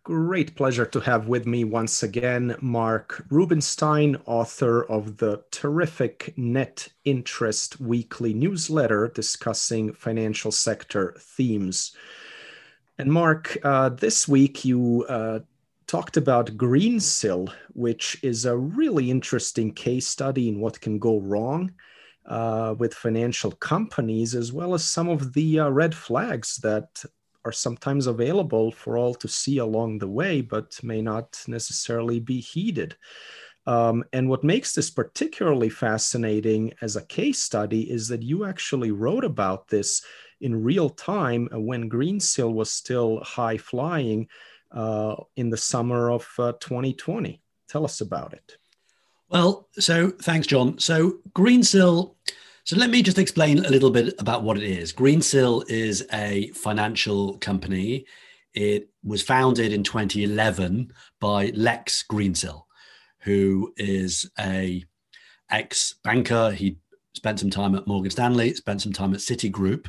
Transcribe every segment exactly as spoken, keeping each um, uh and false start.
Great pleasure to have with me once again Mark Rubenstein, author of the terrific Net Interest Weekly newsletter discussing financial sector themes. And Mark, uh, this week you uh, talked about Greensill, which is a really interesting case study in what can go wrong uh, with financial companies, as well as some of the uh, red flags that are sometimes available for all to see along the way, but may not necessarily be heeded. Um, and what makes this particularly fascinating as a case study is that you actually wrote about this in real time when Greensill was still high flying uh, in the summer of uh, twenty twenty. Tell us about it. Well, so thanks, John. So Greensill, so let me just explain a little bit about what it is. Greensill is a financial company. It was founded in twenty eleven by Lex Greensill, who is a ex-banker. He spent some time at Morgan Stanley, spent some time at Citigroup.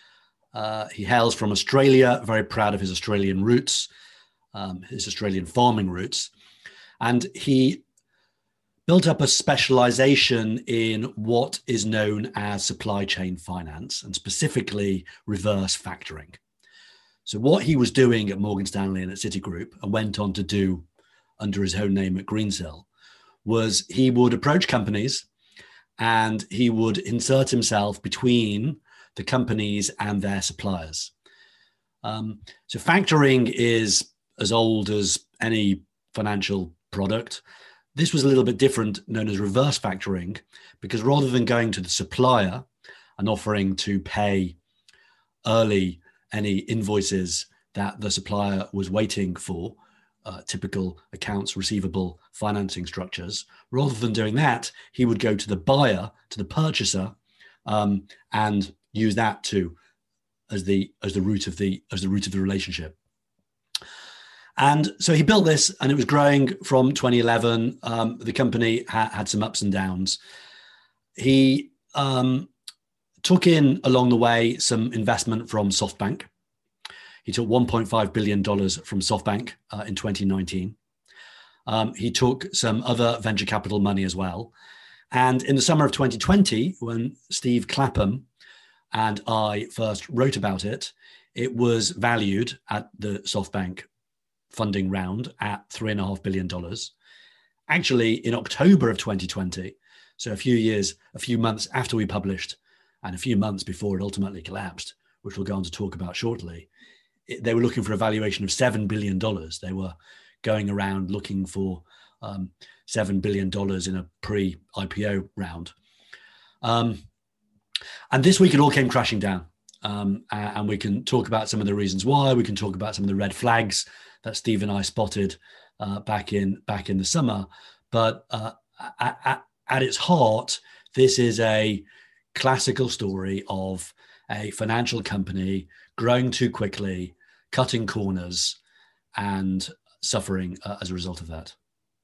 Uh, he hails from Australia, very proud of his Australian roots, um, his Australian farming roots. And he built up a specialization in what is known as supply chain finance, and specifically reverse factoring. So what he was doing at Morgan Stanley and at Citigroup, and went on to do under his own name at Greensill, was he would approach companies and he would insert himself between the companies and their suppliers. Um, so factoring is as old as any financial product. This was a little bit different, known as reverse factoring, because rather than going to the supplier and offering to pay early any invoices that the supplier was waiting for, uh, typical accounts receivable financing structures, rather than doing that, he would go to the buyer, to the purchaser, um, and use that to as the as the root of the as the root of the relationship. And so he built this, and it was growing from twenty eleven. Um, the company ha- had some ups and downs. He um, took in along the way some investment from SoftBank. He took one point five billion dollars from SoftBank uh, in twenty nineteen. Um, he took some other venture capital money as well. And in the summer of twenty twenty, when Steve Clapham and I first wrote about it, it was valued at the SoftBank funding round at three and a half billion dollars. Actually, in October of twenty twenty, so a few years, a few months after we published, and a few months before it ultimately collapsed, which we'll go on to talk about shortly, it, they were looking for a valuation of seven billion dollars. They were going around looking for um, seven billion dollars in a pre-I P O round. Um, and this week it all came crashing down. Um, and we can talk about some of the reasons why. We can talk about some of the red flags that Steve and I spotted uh, back in back in the summer. But uh, at, at, at its heart, this is a classical story of a financial company growing too quickly, cutting corners, and suffering uh, as a result of that.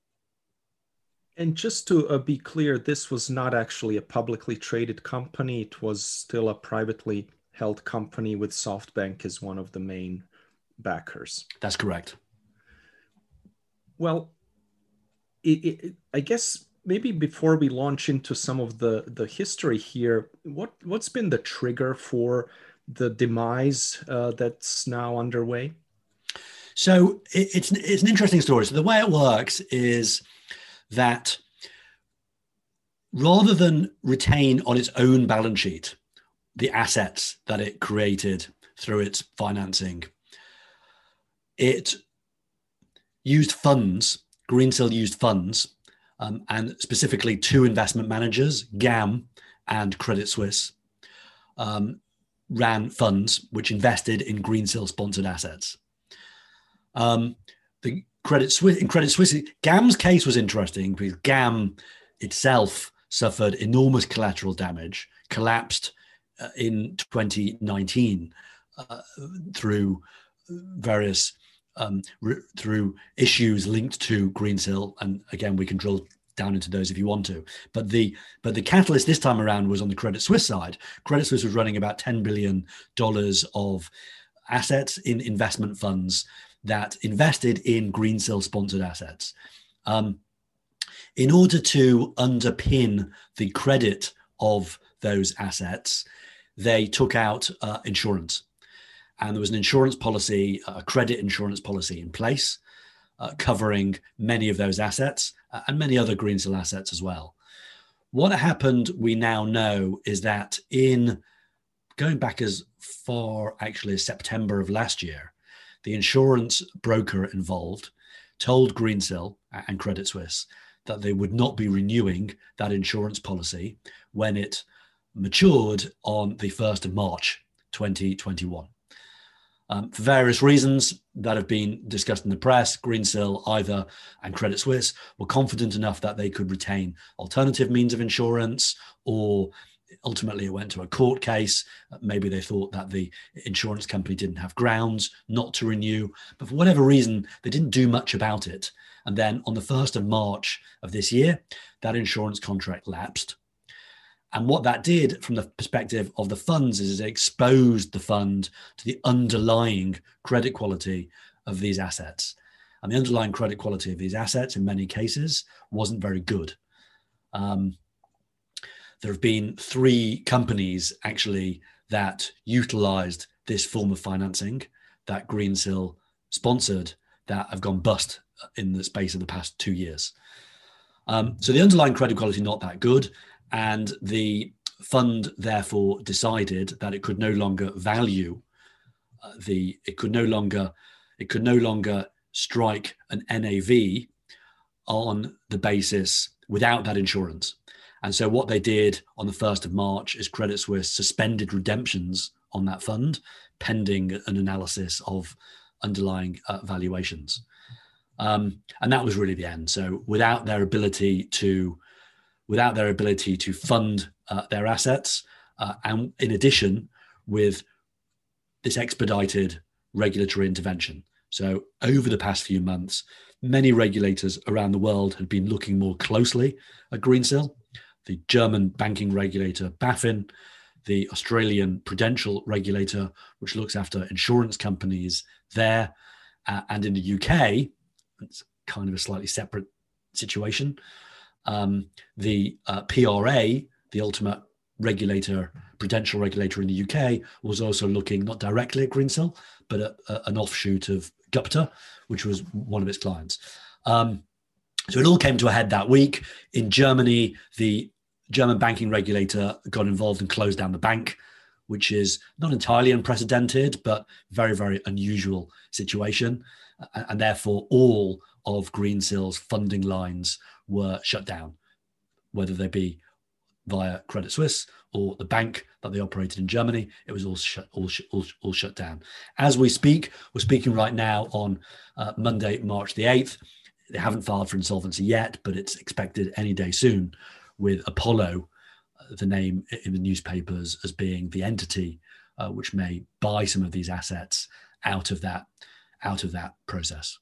And just to uh, be clear, this was not actually a publicly traded company. It was still a privately held company with SoftBank as one of the main backers. That's correct. Well, it, it, I guess maybe before we launch into some of the, the history here, what, what's been the trigger for the demise uh, that's now underway? So it, it's, it's an interesting story. So the way it works is that rather than retain on its own balance sheet the assets that it created through its financing, it used funds, Greensill used funds, um, and specifically two investment managers, GAM and Credit Suisse, um, ran funds which invested in Greensill sponsored assets. Um, the Credit Suisse, in Credit Suisse, GAM's case was interesting because GAM itself suffered enormous collateral damage, collapsed uh, in twenty nineteen uh, through various um, re- through issues linked to Greensill, and again we can drill down into those if you want to. But the but the catalyst this time around was on the Credit Suisse side. Credit Suisse was running about ten billion dollars of assets in investment funds that invested in Greensill-sponsored assets. Um, in order to underpin the credit of those assets, they took out uh, insurance. And there was an insurance policy, a credit insurance policy in place, uh, covering many of those assets uh, and many other Greensill assets as well. What happened, we now know, is that in going back as far actually as September of last year, the insurance broker involved told Greensill and Credit Suisse that they would not be renewing that insurance policy when it matured on the first of March twenty twenty-one. Um, for various reasons that have been discussed in the press, Greensill either and Credit Suisse were confident enough that they could retain alternative means of insurance, or ultimately it went to a court case. Maybe they thought that the insurance company didn't have grounds not to renew, but for whatever reason, they didn't do much about it. And then on the first of March of this year, that insurance contract lapsed. And what that did from the perspective of the funds is it exposed the fund to the underlying credit quality of these assets. And the underlying credit quality of these assets in many cases wasn't very good. Um, there have been three companies actually that utilized this form of financing that Greensill sponsored that have gone bust in the space of the past two years. Um, so the underlying credit quality not that good. And the fund therefore decided that it could no longer value uh, the, it could no longer, it could no longer strike an N A V on the basis without that insurance. And so what they did on the first of March is Credit Suisse suspended redemptions on that fund pending an analysis of underlying uh, valuations. Um, and that was really the end. So without their ability to without their ability to fund uh, their assets. Uh, and in addition, with this expedited regulatory intervention. So over the past few months, many regulators around the world had been looking more closely at Greensill. The German banking regulator, BaFin, the Australian prudential regulator, which looks after insurance companies there. Uh, and in the U K, it's kind of a slightly separate situation. Um, the uh, P R A, the ultimate regulator, prudential regulator in the U K, was also looking not directly at Greensill, but at, at an offshoot of Gupta, which was one of its clients. Um, so it all came to a head that week. In Germany, the German banking regulator got involved and closed down the bank, which is not entirely unprecedented, but very, very unusual situation. And, and therefore, all of Greensill's funding lines were shut down, whether they be via Credit Suisse or the bank that they operated in Germany. It was all shut, all, all, all shut down. As we speak, we're speaking right now on uh, Monday, March the eighth. They haven't filed for insolvency yet, but it's expected any day soon, with Apollo, uh, the name in the newspapers, as being the entity uh, which may buy some of these assets out of that, out of that process.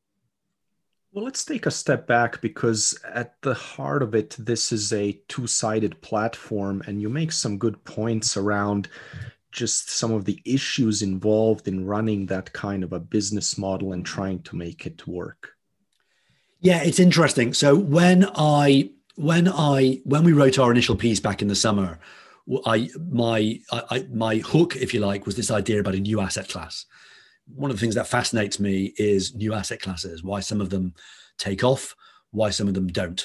Well, let's take a step back, because at the heart of it, this is a two-sided platform, and you make some good points around just some of the issues involved in running that kind of a business model and trying to make it work. Yeah, it's interesting. So when I when I when we wrote our initial piece back in the summer, I my I, my hook, if you like, was this idea about a new asset class. One of the things that fascinates me is new asset classes, why some of them take off, why some of them don't.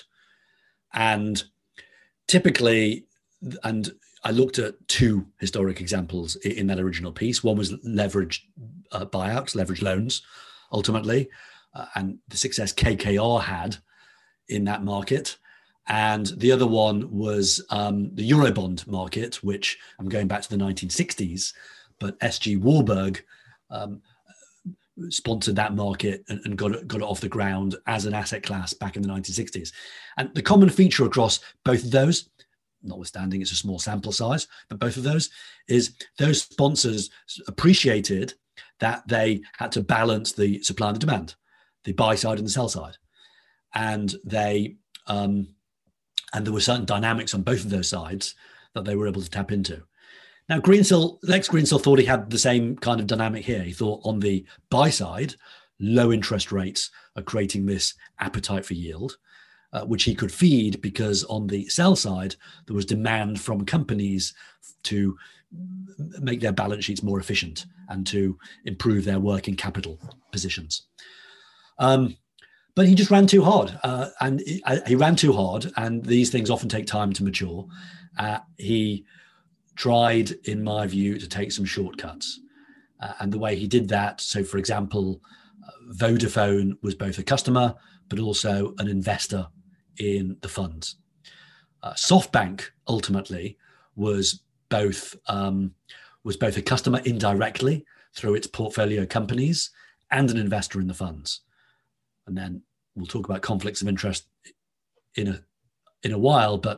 And typically, and I looked at two historic examples in that original piece. One was leveraged uh, buyouts, leveraged loans, ultimately, uh, and the success K K R had in that market. And the other one was um, the Eurobond market, which I'm going back to the nineteen sixties, but S G Warburg um, sponsored that market and, and got, it, got it off the ground as an asset class back in the nineteen sixties. And the common feature across both of those, notwithstanding it's a small sample size, but both of those, is those sponsors appreciated that they had to balance the supply and the demand, the buy side and the sell side. And they um, and there were certain dynamics on both of those sides that they were able to tap into. Now, Greensill, Lex Greensill thought he had the same kind of dynamic here. He thought on the buy side, low interest rates are creating this appetite for yield, uh, which he could feed because on the sell side, there was demand from companies to make their balance sheets more efficient and to improve their working capital positions. Um, but he just ran too hard, uh, and he, he ran too hard, and these things often take time to mature. Uh, he tried, in my view, to take some shortcuts. Uh, and the way he did that, so for example, uh, Vodafone was both a customer, but also an investor in the funds. Uh, SoftBank ultimately was both um, was both a customer indirectly through its portfolio companies and an investor in the funds. And then we'll talk about conflicts of interest in a in a while, but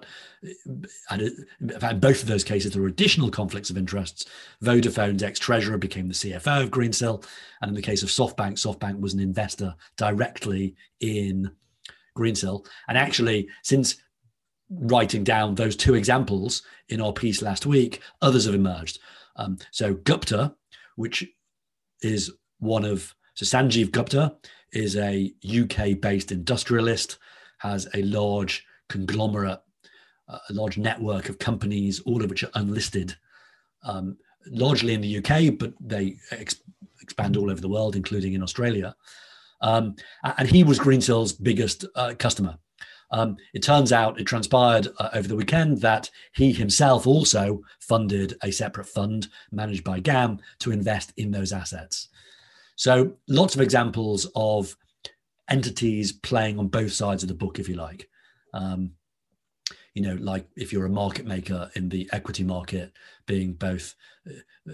in both of those cases, there were additional conflicts of interests. Vodafone's ex-treasurer became the C F O of Greensill. And in the case of SoftBank, SoftBank was an investor directly in Greensill. And actually, since writing down those two examples in our piece last week, others have emerged. Um, so Gupta, which is one of, so Sanjeev Gupta is a U K-based industrialist, has a large conglomerate, uh, a large network of companies, all of which are unlisted, um, largely in the U K, but they ex- expand all over the world, including in Australia. Um, and he was Greensill's biggest uh, customer. Um, it turns out, it transpired uh, over the weekend that he himself also funded a separate fund managed by G A M to invest in those assets. So lots of examples of entities playing on both sides of the book, if you like. Um, you know, like if you're a market maker in the equity market, being both uh,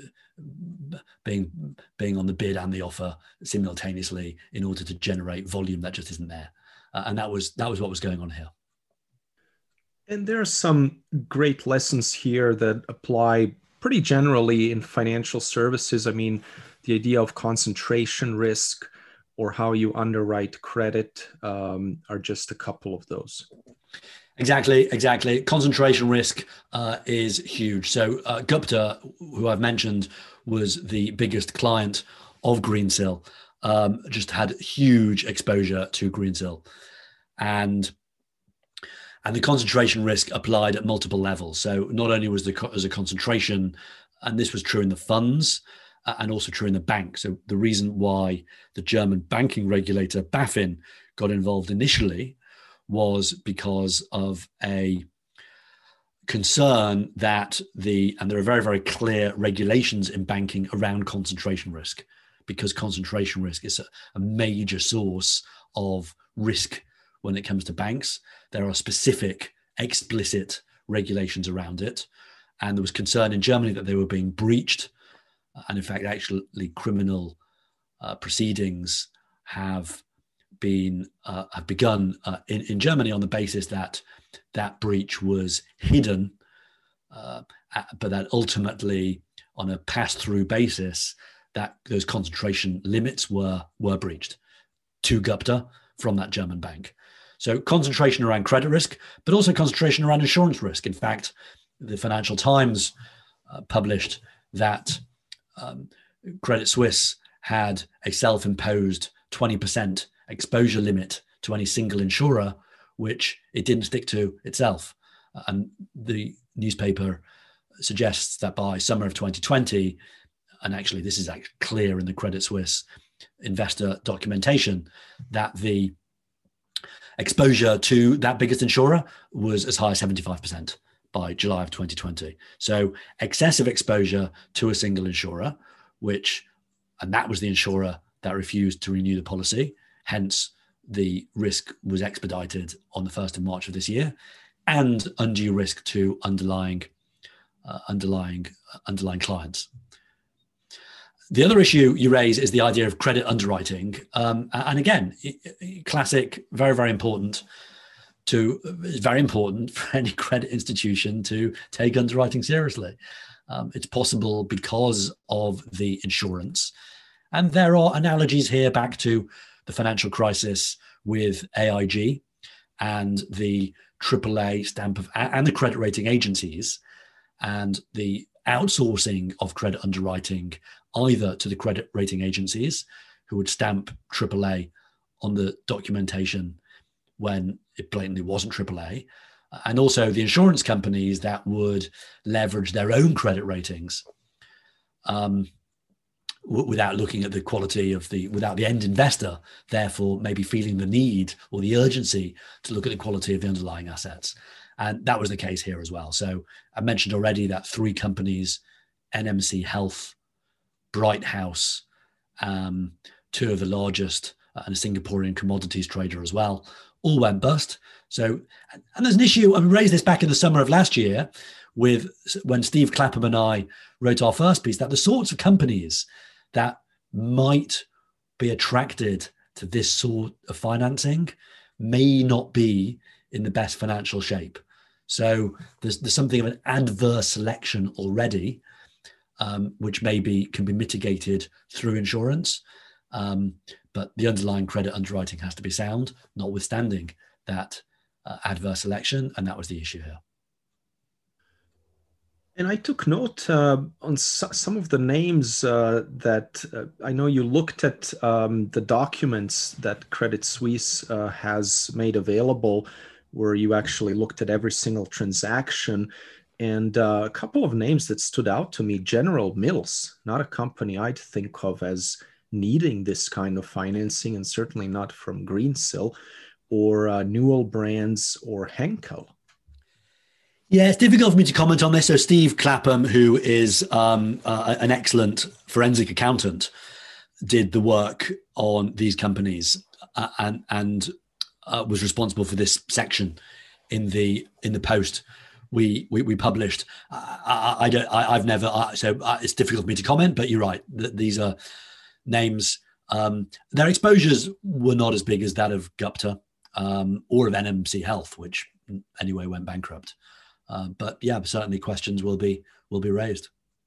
being being on the bid and the offer simultaneously in order to generate volume that just isn't there. Uh, and that was that was what was going on here. And there are some great lessons here that apply pretty generally in financial services. I mean, the idea of concentration risk or how you underwrite credit um, are just a couple of those. Exactly, exactly. Concentration risk uh, is huge. So uh, Gupta, who I've mentioned, was the biggest client of Greensill, um, just had huge exposure to Greensill. And and the concentration risk applied at multiple levels. So not only was there as a concentration, and this was true in the funds, uh, and also true in the bank. So the reason why the German banking regulator BaFin got involved initially was because of a concern that the, and there are very, very clear regulations in banking around concentration risk, because concentration risk is a, a major source of risk when it comes to banks. There are specific explicit regulations around it. And there was concern in Germany that they were being breached. And in fact, actually criminal uh, proceedings have been uh, have begun uh, in, in Germany on the basis that that breach was hidden, uh, but that ultimately on a pass-through basis, that those concentration limits were were breached to Gupta from that German bank. So concentration around credit risk, but also concentration around insurance risk. In fact, the Financial Times uh, published that um, Credit Suisse had a self-imposed twenty percent exposure limit to any single insurer, which it didn't stick to itself. And the newspaper suggests that by summer of twenty twenty, and actually this is actually clear in the Credit Suisse investor documentation, that the exposure to that biggest insurer was as high as seventy-five percent by July of twenty twenty. So excessive exposure to a single insurer, which, and that was the insurer that refused to renew the policy. Hence, the risk was expedited on the first of March of this year, and undue risk to underlying, uh, underlying, uh, underlying clients. The other issue you raise is the idea of credit underwriting, um, and again, classic, very, very important. To it's very important for any credit institution to take underwriting seriously. Um, it's possible because of the insurance, and there are analogies here back to the financial crisis with A I G and the triple A stamp of, and the credit rating agencies, and the outsourcing of credit underwriting either to the credit rating agencies, who would stamp triple A on the documentation when it blatantly wasn't triple A, and also the insurance companies that would leverage their own credit ratings um, w- without looking at the quality of the, without the end investor, therefore maybe feeling the need or the urgency to look at the quality of the underlying assets. And that was the case here as well. So I mentioned already that three companies, N M C Health, Bright House, um, two of the largest, uh, and a Singaporean commodities trader as well, all went bust. So, and there's an issue, I raised this back in the summer of last year with when Steve Clapham and I wrote our first piece, that the sorts of companies that might be attracted to this sort of financing may not be in the best financial shape. So there's, there's something of an adverse selection already, um, which maybe can be mitigated through insurance. Um, but the underlying credit underwriting has to be sound, notwithstanding that uh, adverse selection. And that was the issue here. And I took note uh, on so- some of the names uh, that uh, I know you looked at um, the documents that Credit Suisse uh, has made available, where you actually looked at every single transaction. And uh, a couple of names that stood out to me: General Mills, not a company I'd think of as needing this kind of financing, and certainly not from Greensill, or uh, Newell Brands or Henkel. Yeah, it's difficult for me to comment on this. So Steve Clapham, who is um, uh, an excellent forensic accountant, did the work on these companies uh, and and uh, was responsible for this section in the in the post we we, we published. Uh, I, I don't. I, I've never. Uh, so uh, it's difficult for me to comment. But you're right. Th- these are names. Um, their exposures were not as big as that of Gupta um, or of N M C Health, which anyway went bankrupt. Uh, but yeah, certainly questions will be will be raised.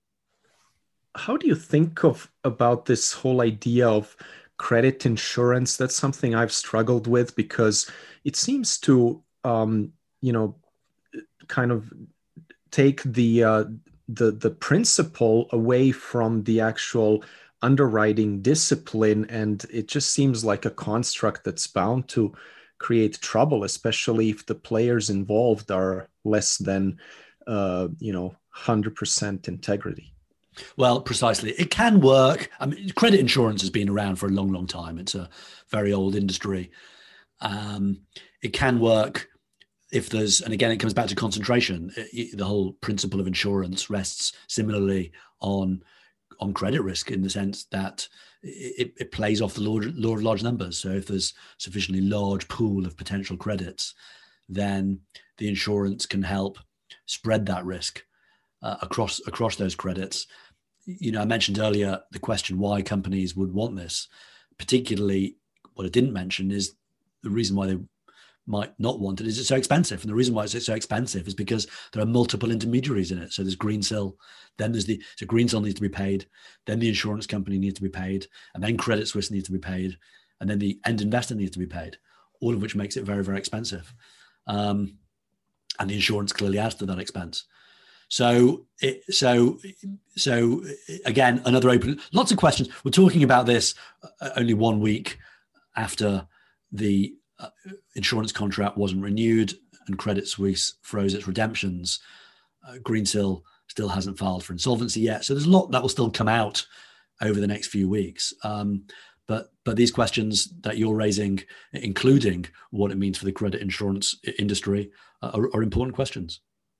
How do you think of about this whole idea of credit insurance? That's something I've struggled with, because it seems to, um, you know, kind of take the uh, the the principle away from the actual underwriting discipline, and it just seems like a construct that's bound to create trouble, especially if the players involved are less than, uh, you know, one hundred percent integrity. Well, precisely. It can work. I mean, credit insurance has been around for a long, long time. It's a very old industry. Um, it can work if there's, and again, it comes back to concentration. It, the whole principle of insurance rests similarly on on credit risk, in the sense that it, it plays off the law, law of large numbers. So if there's sufficiently large pool of potential credits, then the insurance can help spread that risk uh, across across those credits. You know, I mentioned earlier the question why companies would want this. Particularly, what I didn't mention is the reason why they might not want it is it's so expensive. And the reason why it's so expensive is because there are multiple intermediaries in it. So there's Greensill, then there's the, so Greensill needs to be paid, then the insurance company needs to be paid, and then Credit Suisse needs to be paid, and then the end investor needs to be paid, all of which makes it very, very expensive. Um, and the insurance clearly adds to that expense. So, it, so, so again, another open, lots of questions. We're talking about this only one week after the uh, insurance contract wasn't renewed and Credit Suisse froze its redemptions. Uh, Greensill still hasn't filed for insolvency yet. So there's a lot that will still come out over the next few weeks. Um, but but these questions that you're raising, including what it means for the credit insurance industry, uh, are, are important questions.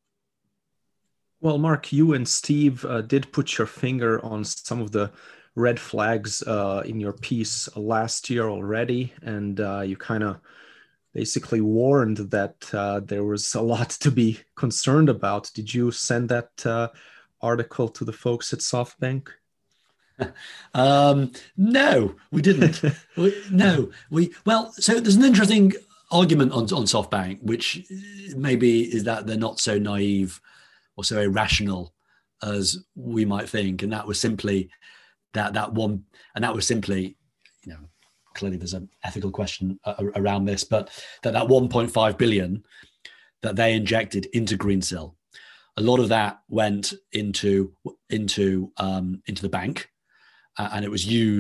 Well, Mark, you and Steve uh, did put your finger on some of the red flags uh, in your piece last year already, and uh, you kind of basically warned that uh, there was a lot to be concerned about. Did you send that uh, article to the folks at SoftBank? um, no, we didn't. we, no, we well. So there's an interesting argument on on SoftBank, which maybe is that they're not so naive or so irrational as we might think, and that was simply that that one, and that was simply, you know, clearly there's an ethical question uh, around this, but that that one point five billion that they injected into Greensill, a lot of that went into into um, into the bank, uh, and it was used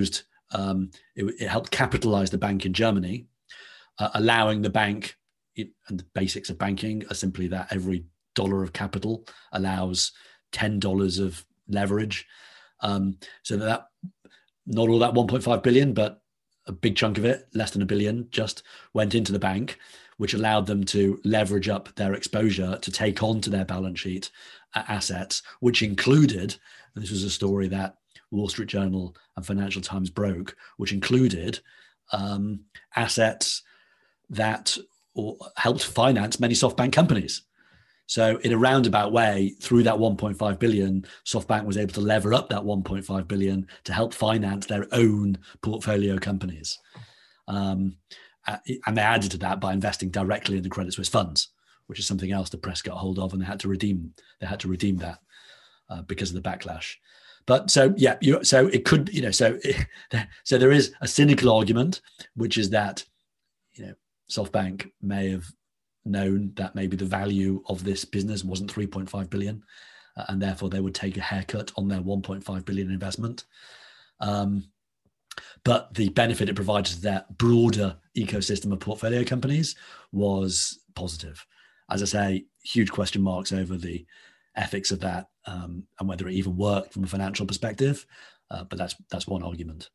Um, it, it helped capitalize the bank in Germany, uh, allowing the bank, it, and the basics of banking are simply that every dollar of capital allows ten dollars of leverage. Um, so that not all that one point five billion, but a big chunk of it, less than a billion, just went into the bank, which allowed them to leverage up their exposure to take onto their balance sheet uh, assets, which included, and this was a story that Wall Street Journal and Financial Times broke, which included um, assets that or helped finance many SoftBank companies. So in a roundabout way, through that one point five billion, SoftBank was able to lever up that one point five billion to help finance their own portfolio companies. Um, and they added to that by investing directly in the Credit Suisse funds, which is something else the press got hold of, and they had to redeem. They had to redeem that uh, because of the backlash. But so yeah, you, so it could, you know, so it, so there is a cynical argument, which is that, you know, SoftBank may have known that maybe the value of this business wasn't three point five billion, uh, and therefore they would take a haircut on their one point five billion investment. Um, but the benefit it provided to their broader ecosystem of portfolio companies was positive. As I say, huge question marks over the ethics of that um, and whether it even worked from a financial perspective. Uh, but that's that's one argument.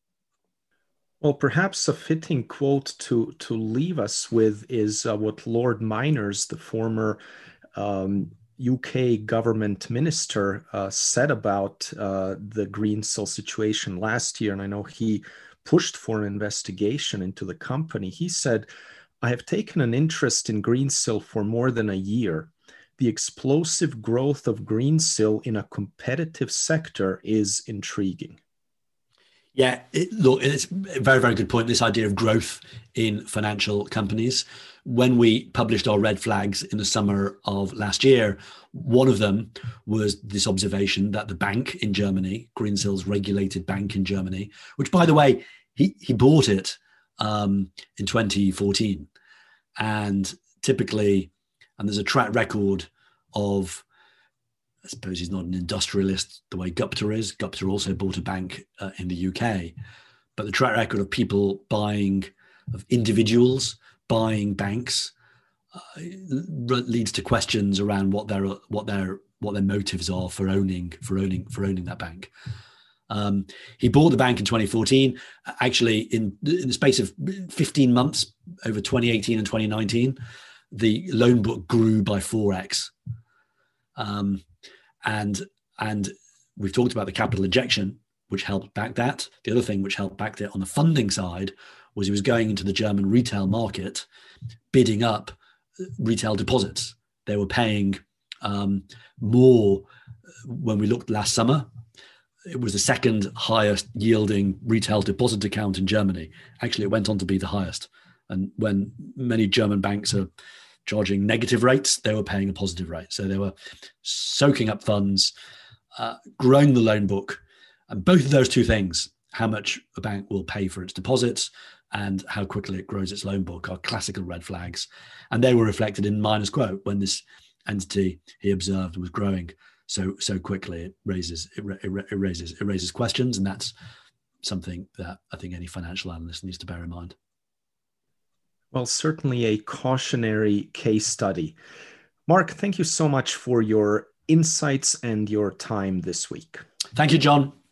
Well, perhaps a fitting quote to to leave us with is uh, what Lord Miners, the former um, U K government minister, uh, said about uh, the Greensill situation last year. And I know he pushed for an investigation into the company. He said, "I have taken an interest in Greensill for more than a year. The explosive growth of Greensill in a competitive sector is intriguing." Yeah, it, look, it's a very, very good point, this idea of growth in financial companies. When we published our red flags in the summer of last year, one of them was this observation that the bank in Germany, Greensill's regulated bank in Germany, which, by the way, he, he bought it um, in twenty fourteen. And typically, and there's a track record of, I suppose he's not an industrialist the way Gupta is. Gupta also bought a bank uh, in the U K. But the track record of people buying, of individuals buying banks, uh, leads to questions around what their what their what their motives are for owning for owning for owning that bank. Um, he bought the bank in twenty fourteen. Actually, in, in the space of fifteen months, over twenty eighteen and twenty nineteen, the loan book grew by four x. Um, And and we've talked about the capital injection, which helped back that. The other thing which helped back that on the funding side was he was going into the German retail market, bidding up retail deposits. They were paying um, more when we looked last summer. It was the second highest yielding retail deposit account in Germany. Actually, it went on to be the highest. And when many German banks are charging negative rates, they were paying a positive rate. So they were soaking up funds, uh, growing the loan book. And both of those two things, how much a bank will pay for its deposits and how quickly it grows its loan book, are classical red flags. And they were reflected in Miners' quote when this entity he observed was growing so so quickly. It raises it, it, it raises it raises questions, and that's something that I think any financial analyst needs to bear in mind. Well, certainly a cautionary case study. Mark, thank you so much for your insights and your time this week. Thank you, John.